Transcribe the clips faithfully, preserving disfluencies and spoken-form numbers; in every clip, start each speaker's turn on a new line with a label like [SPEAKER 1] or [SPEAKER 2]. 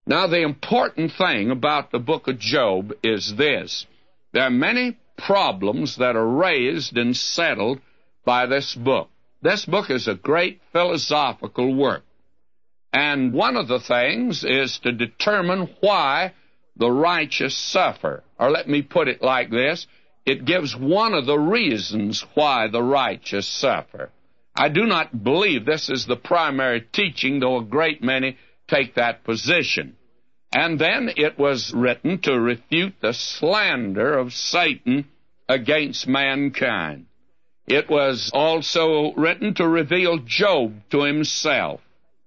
[SPEAKER 1] Now, the important thing about the book of Job is this. There are many problems that are raised and settled by this book. This book is a great philosophical work. And one of the things is to determine why the righteous suffer. Or let me put it like this. It gives one of the reasons why the righteous suffer. I do not believe this is the primary teaching, though a great many take that position. And then it was written to refute the slander of Satan against mankind. It was also written to reveal Job to himself.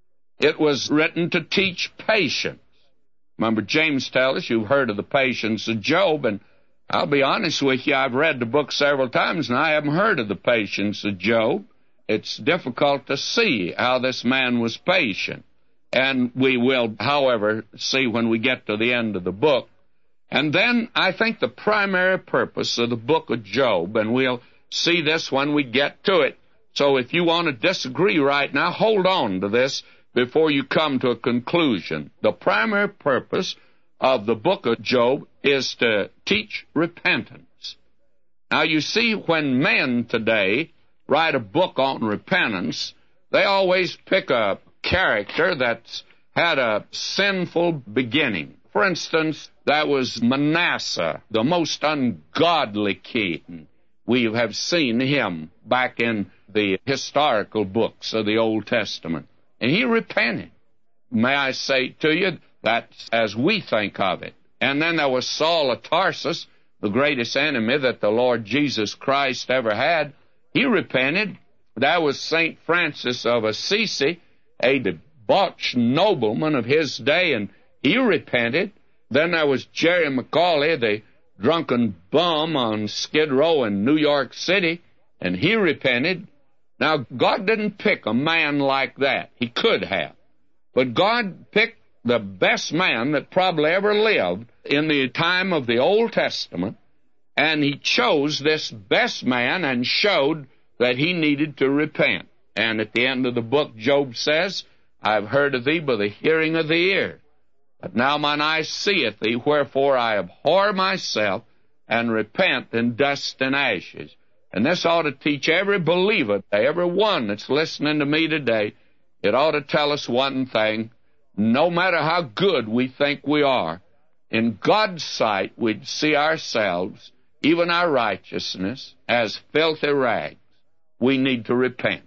[SPEAKER 1] It was written to teach patience. Remember, James tells us you've heard of the patience of Job, and I'll be honest with you, I've read the book several times, and I haven't heard of the patience of Job. It's difficult to see how this man was patient. And we will, however, see when we get to the end of the book. And then I think the primary purpose of the book of Job, and we'll see this when we get to it. So if you want to disagree right now, hold on to this before you come to a conclusion. The primary purpose of the book of Job is to teach repentance. Now, you see, when men today write a book on repentance, they always pick a character that's had a sinful beginning. For instance, that was Manasseh, the most ungodly king. We have seen him back in the historical books of the Old Testament. And he repented. May I say to you, that's as we think of it. And then there was Saul of Tarsus, the greatest enemy that the Lord Jesus Christ ever had. He repented. That was Saint Francis of Assisi, a debauched nobleman of his day, and he repented. Then there was Jerry McAuley, the drunken bum on Skid Row in New York City, and he repented. Now, God didn't pick a man like that. He could have. But God picked the best man that probably ever lived in the time of the Old Testament, and he chose this best man and showed that he needed to repent. And at the end of the book, Job says, I've heard of thee by the hearing of the ear. But now mine eye seeth thee, wherefore I abhor myself, and repent in dust and ashes. And this ought to teach every believer, every one that's listening to me today, it ought to tell us one thing. No matter how good we think we are, in God's sight we'd see ourselves, even our righteousness, as filthy rags. We need to repent.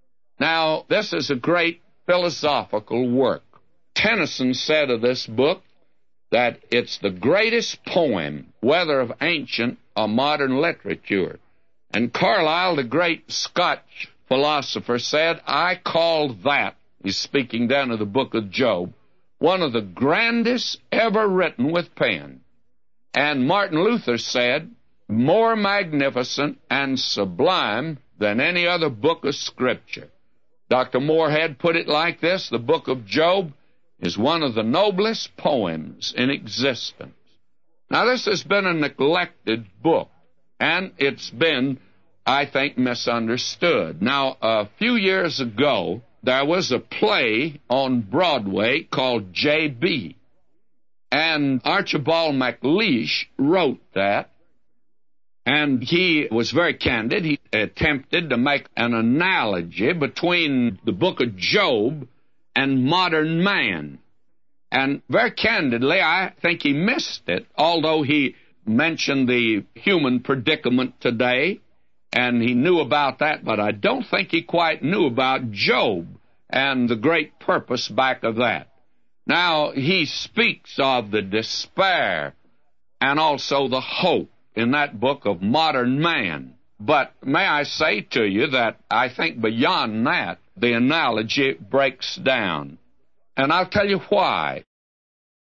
[SPEAKER 1] Now, this is a great philosophical work. Tennyson said of this book that it's the greatest poem, whether of ancient or modern literature. And Carlyle, the great Scotch philosopher, said, I call that, he's speaking down of the book of Job, one of the grandest ever written with pen. And Martin Luther said, more magnificent and sublime than any other book of Scripture. Doctor Moorhead put it like this, the book of Job is one of the noblest poems in existence. Now, this has been a neglected book, and it's been, I think, misunderstood. Now, a few years ago, there was a play on Broadway called J B, and Archibald MacLeish wrote that, and he was very candid. He attempted to make an analogy between the book of Job and modern man. And very candidly, I think he missed it, although he mentioned the human predicament today, and he knew about that, but I don't think he quite knew about Job and the great purpose back of that. Now, he speaks of the despair and also the hope in that book of modern man. But may I say to you that I think beyond that, the analogy breaks down. And I'll tell you why.